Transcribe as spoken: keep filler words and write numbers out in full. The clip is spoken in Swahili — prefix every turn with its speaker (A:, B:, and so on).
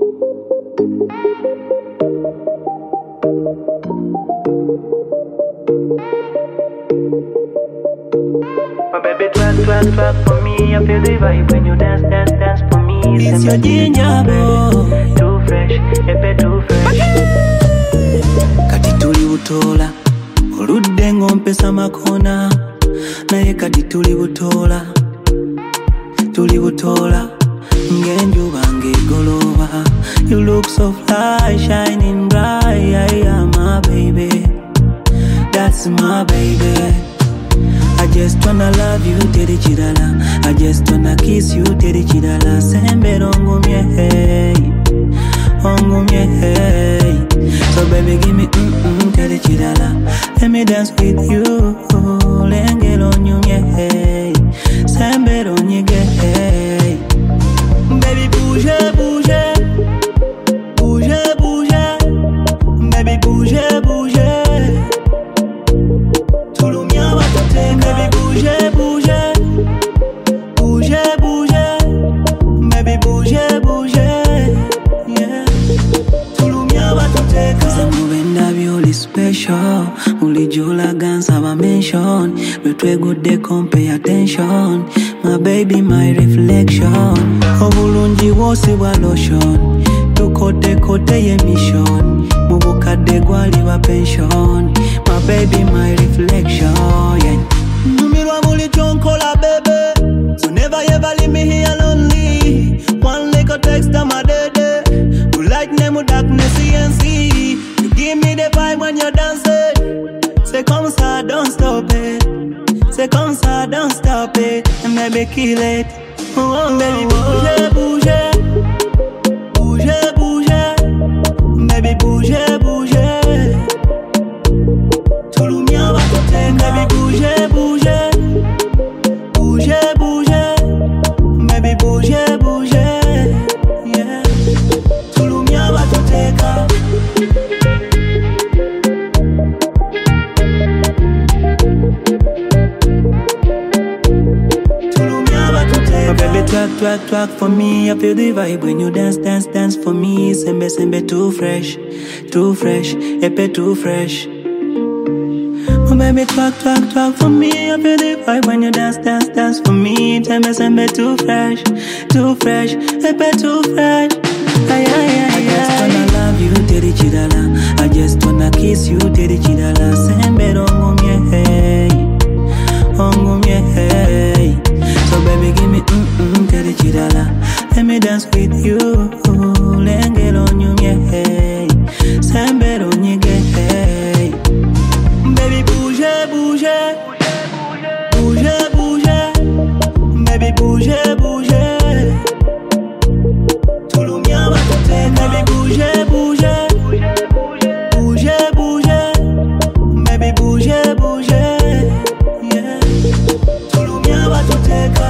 A: My baby twerk, twerk, twerk for me. I feel the vibe when you dance, dance, dance for me.
B: It's your ginger boy.
A: Too fresh, epe too fresh.
B: Kati tuli butola oludde ngompesa makona naye kati tuli butola tuli butola ng'enjuba ng'egoloba. You look so fly, shining bright. Yeah, my baby, that's my baby. I just wanna love you, teri chidala. I just wanna kiss you, teri chidala. Sembe ongumye, hey, ongumye, hey. So baby, give me mm-mm, teri chidala. Let me dance with you, lenge lonyumye, hey. Sembe onyige, hey. Baby, bouge, bouge, bouge, bouge. Baby, bouge, bouge. Tulumya watoteka. Baby, bouge, bouge, bouge, bouge. Baby, bouge, bouge, yeah. Tulumya watoteka. Cause I'm moving that beauty special. Ulijula guns have a mention. But we good they come pay attention. My baby, my reflection. Obulungi wosi wa lotion. Tukote kote ye mission. Mubukade gwali wa pension. My baby, my reflection, yeah. Numirwa muli chonkola baby. So never ever leave me here lonely. One little text on my dede. You light name darkness C N C. You give me the vibe when you're dancing. Say come ça, don't stop it. Say come ça, don't stop it. And maybe kill it. Oh, oh, baby, bouge, bouge. Bouge, bouge. Baby, bouge, bouge. Tulumya watoteka. Baby, bouge, bouge. Bouge, bouge. Baby, bouge, bouge. Yeah. Tulumya watoteka. Oh, baby, twerk, twerk, twerk for me. I feel the vibe when you dance, dance, dance for me. Sembe, sembe, too fresh, too fresh, epe too fresh. Oh, baby, twerk, twerk, twerk for me. I feel the vibe when you dance, dance, dance for me. Sembe, sembe, too fresh, too fresh, epe too fresh. Ay, ay, ay, I just wanna love you, teri chidala. I just wanna kiss you, teri chidala. Sembe, ongumye, hey, ongumye, hey. So baby, give me mm-mm, teri chidala. Let me dance with you, lenge lonyumye, hey. Sembe onyige, hey. Baby, bouge, bouge. Bouge, bouge. Baby, bouge, bouge. Tulumya watoteka. Baby, bouge, bouge. Bouge, bouge. Baby, bouge, bouge. Yeah. Tulumya watoteka.